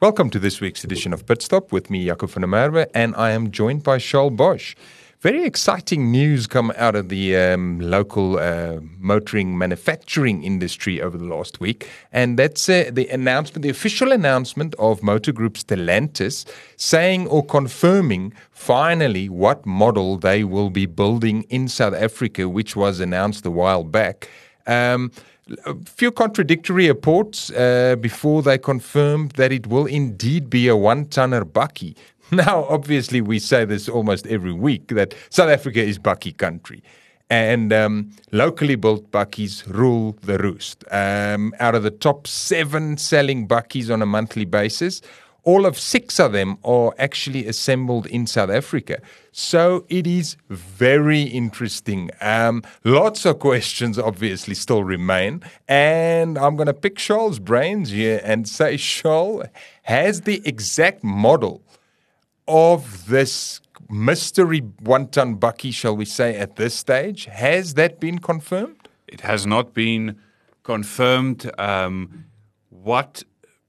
Welcome to this week's edition of Pit Stop with me, Jaco van der Merwe, and I am joined by Charles Bosch. Very exciting news come out of the local motoring manufacturing industry over the last week, and that's the official announcement of Motor Group Stellantis saying or confirming finally what model they will be building in South Africa, which was announced a while back. A few contradictory reports before they confirmed that it will indeed be a one-tonner bakkie. Now, obviously, we say this almost every week, that South Africa is bakkie country. And locally built bakkies rule the roost. Out of the top 7 selling bakkies on a monthly basis, all of 6 of them are actually assembled in South Africa. So it is very interesting. Lots of questions obviously still remain. And I'm going to pick Charles' brains here and say, Charles, has the exact model of this mystery one-ton bakkie, shall we say, at this stage, has that been confirmed? It has not been confirmed. What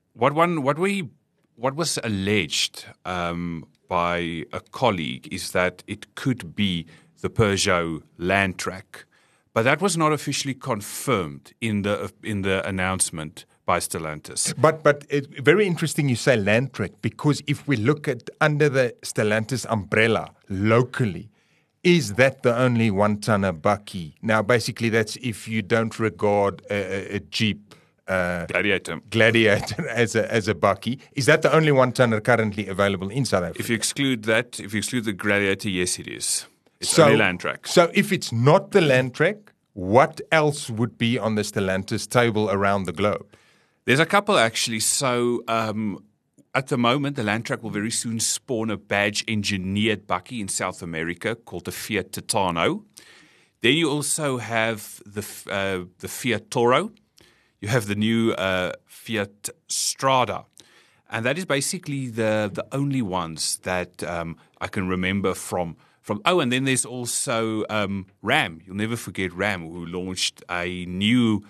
was alleged by a colleague is that it could be the Peugeot Landtrack, but that was not officially confirmed in the announcement by Stellantis. But it's very interesting you say Landtrack, because if we look at under the Stellantis umbrella locally, is that the only one-tonner bakkie? Now, basically, that's if you don't regard a Jeep Gladiator as a bakkie. Is that the only one-tonner currently available in South Africa? If you exclude the Gladiator, yes, it is. It's only Landtrack. So if it's not the Landtrack, what else would be on the Stellantis table around the globe? There's a couple, actually. So at the moment, the Landtrack will very soon spawn a badge-engineered bakkie in South America called the Fiat Titano. Then you also have the Fiat Toro. You have the new Fiat Strada. And that is basically the only ones that I can remember from. Oh, and then there's also Ram. You'll never forget Ram, who launched a new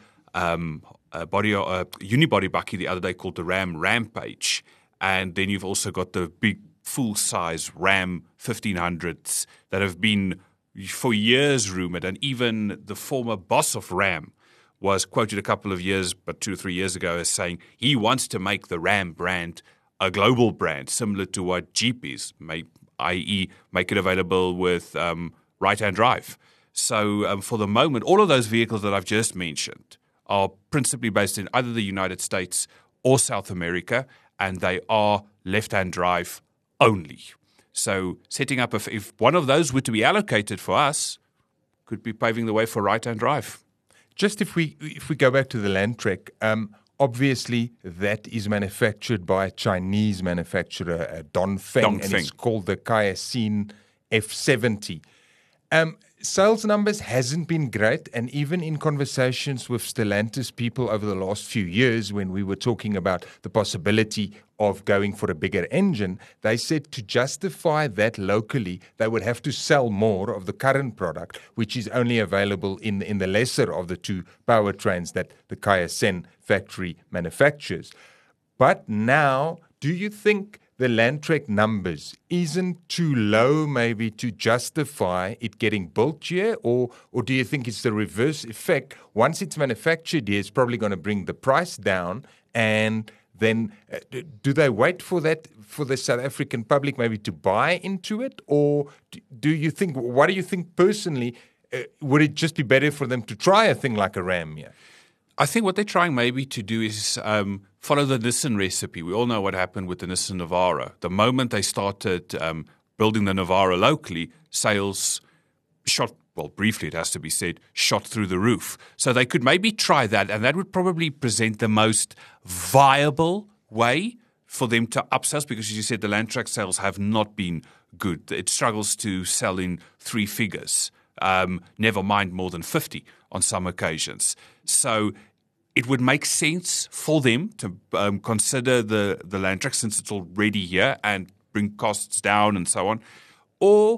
unibody bakkie the other day called the Ram Rampage. And then you've also got the big full-size Ram 1500s that have been for years rumored. And even the former boss of Ram was quoted a couple of years, but 2 or 3 years ago, as saying he wants to make the Ram brand a global brand, similar to what Jeep is, i.e. make it available with right-hand drive. So for the moment, all of those vehicles that I've just mentioned are principally based in either the United States or South America, and they are left-hand drive only. So setting up, if one of those were to be allocated for us, could be paving the way for right-hand drive. Just if we go back to the Landtrack, obviously that is manufactured by a Chinese manufacturer, Dongfeng, and it's called the Kaizen F70. Sales numbers hasn't been great, and even in conversations with Stellantis people over the last few years when we were talking about the possibility of going for a bigger engine, they said to justify that locally, they would have to sell more of the current product, which is only available in the lesser of the 2 powertrains that the Kaizen factory manufactures. But now, do you think the Landtrack numbers isn't too low maybe to justify it getting built here? Or do you think it's the reverse effect? Once it's manufactured here, it's probably going to bring the price down, and then do they wait for that, for the South African public maybe to buy into it? Or what do you think personally, would it just be better for them to try a thing like a Ram here? I think what they're trying maybe to do is follow the Nissan recipe. We all know what happened with the Nissan Navara. The moment they started building the Navara locally, sales shot, well, briefly it has to be said, shot through the roof. So they could maybe try that, and that would probably present the most viable way for them to up sales, because as you said, the Landtrack sales have not been good. It struggles to sell in 3 figures, never mind more than 50 on some occasions. So it would make sense for them to consider the Landtrack, since it's already here, and bring costs down and so on. Or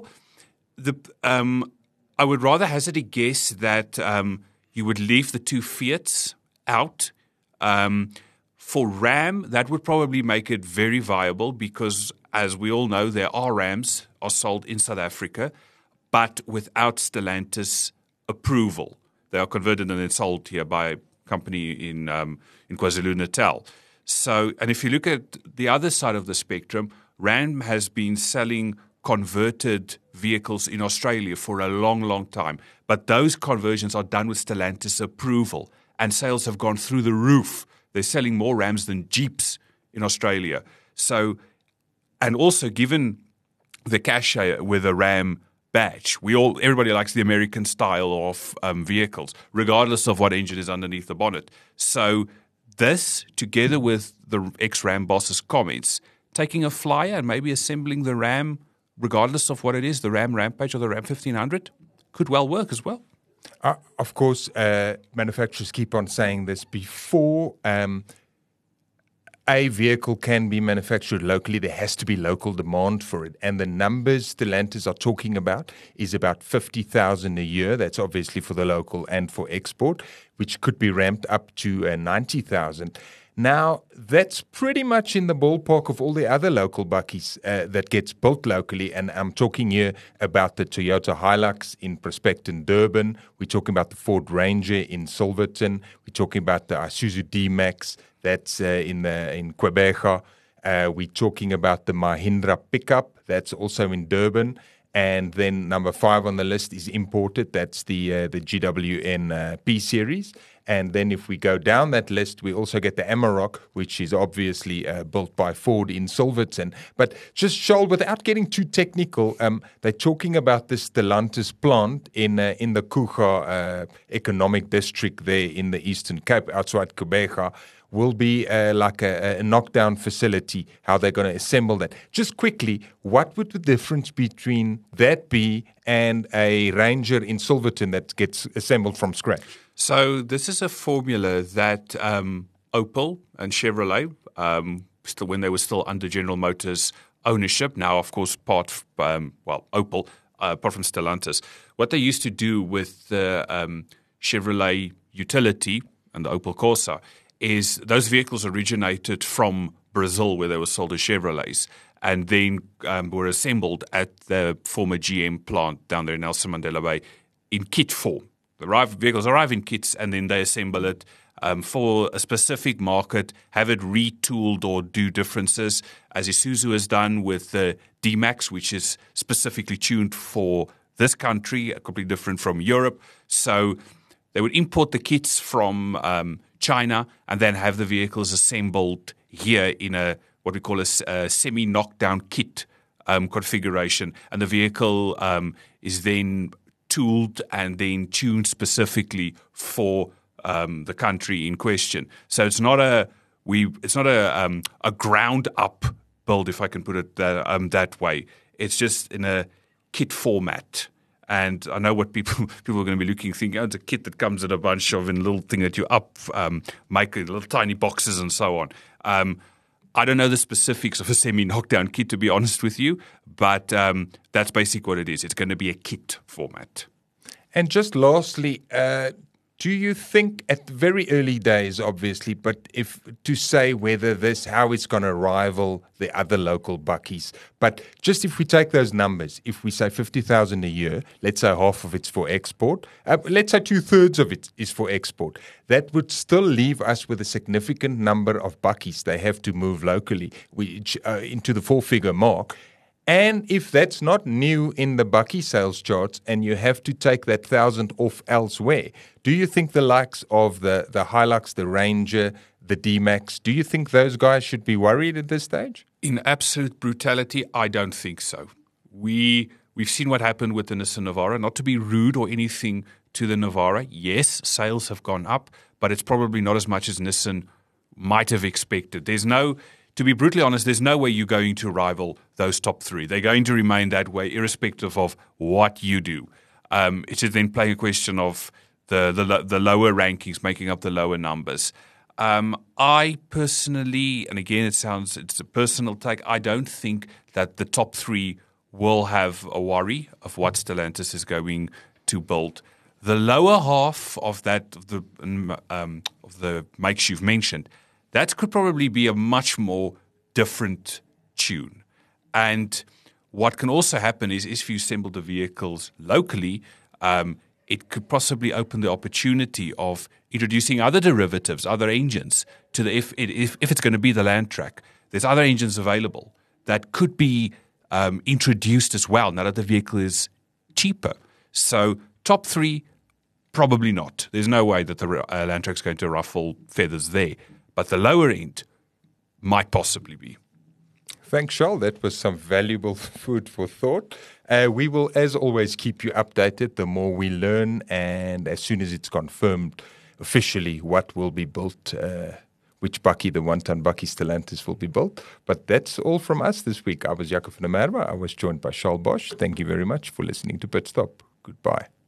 I would rather hazard a guess that you would leave the 2 Fiats out For Ram, that would probably make it very viable because, as we all know, there are Rams are sold in South Africa, but without Stellantis approval. They are converted and then sold here by a company in KwaZulu-Natal. So, and if you look at the other side of the spectrum, Ram has been selling converted vehicles in Australia for a long, long time. But those conversions are done with Stellantis approval, and sales have gone through the roof. They're selling more Rams than Jeeps in Australia. So, and also given the cachet with a Ram badge, everybody likes the American style of vehicles, regardless of what engine is underneath the bonnet. So this, together with the ex-Ram boss's comments, taking a flyer and maybe assembling the Ram, regardless of what it is, the Ram Rampage or the Ram 1500, could well work as well. Of course, manufacturers keep on saying this. Before a vehicle can be manufactured locally, there has to be local demand for it. And the numbers Stellantis are talking about is about 50,000 a year. That's obviously for the local and for export, which could be ramped up to 90,000. Now, that's pretty much in the ballpark of all the other local bakkies that gets built locally. And I'm talking here about the Toyota Hilux in Prospect and Durban. We're talking about the Ford Ranger in Silverton. We're talking about the Isuzu D-Max that's in Quebeja. We're talking about the Mahindra pickup that's also in Durban. And then number 5 on the list is imported. That's the GWN P Series. And then if we go down that list, we also get the Amarok, which is obviously built by Ford in Silverton. But just, Charles, without getting too technical, they're talking about this Stellantis plant in the Kuga economic district there in the Eastern Cape, outside Quebeja, will be like a knockdown facility, how they're going to assemble that. Just quickly, what would the difference between that be and a Ranger in Silverton that gets assembled from scratch? So this is a formula that Opel and Chevrolet, still when they were still under General Motors ownership, now of course Opel, apart from Stellantis, what they used to do with the Chevrolet Utility and the Opel Corsa is those vehicles originated from Brazil, where they were sold as Chevrolets, and then were assembled at the former GM plant down there in Nelson Mandela Bay in kit form. The vehicles arrive in kits, and then they assemble it for a specific market, have it retooled or do differences, as Isuzu has done with the D-Max, which is specifically tuned for this country, completely different from Europe. So they would import the kits from China and then have the vehicles assembled here in what we call a semi-knockdown kit configuration. And the vehicle is then tooled and then tuned specifically for the country in question. So it's not a ground up build, if I can put it that way. It's just in a kit format. And I know what people are going to be looking, thinking, it's a kit that comes in a bunch of a little thing that you make little tiny boxes and so on. I don't know the specifics of a semi-knockdown kit, to be honest with you, but that's basically what it is. It's going to be a kit format. And just lastly, do you think at the very early days, obviously, but if to say whether how it's going to rival the other local bakkies, but just if we take those numbers, if we say 50,000 a year, let's say half of it's for export, let's say 2/3 of it is for export, that would still leave us with a significant number of bakkies they have to move locally, which into the 4-figure mark. And if that's not new in the bakkie sales charts and you have to take that 1,000 off elsewhere, do you think the likes of the Hilux, the Ranger, the D-Max, do you think those guys should be worried at this stage? In absolute brutality, I don't think so. We've seen what happened with the Nissan Navara. Not to be rude or anything to the Navara. Yes, sales have gone up, but it's probably not as much as Nissan might have expected. To be brutally honest, there's no way you're going to rival those top 3. They're going to remain that way, irrespective of what you do. It's just then playing a question of the lower rankings making up the lower numbers. I personally, and again, it's a personal take, I don't think that the top 3 will have a worry of what Stellantis is going to build. The lower half of the makes you've mentioned, that could probably be a much more different tune. And what can also happen is if you assemble the vehicles locally, it could possibly open the opportunity of introducing other derivatives, other engines to the if it's going to be the Landtrack. There's other engines available that could be introduced as well now that the vehicle is cheaper. So top three, probably not. There's no way that the Landtrack's going to ruffle feathers there. But the lower end might possibly be. Thanks, Charles. That was some valuable food for thought. We will, as always, keep you updated the more we learn, and as soon as it's confirmed officially what will be built, which bakkie, the one-ton bakkie Stellantis will be built. But that's all from us this week. I was Jaco van der Merwe. I was joined by Charles Bosch. Thank you very much for listening to Pit Stop. Goodbye.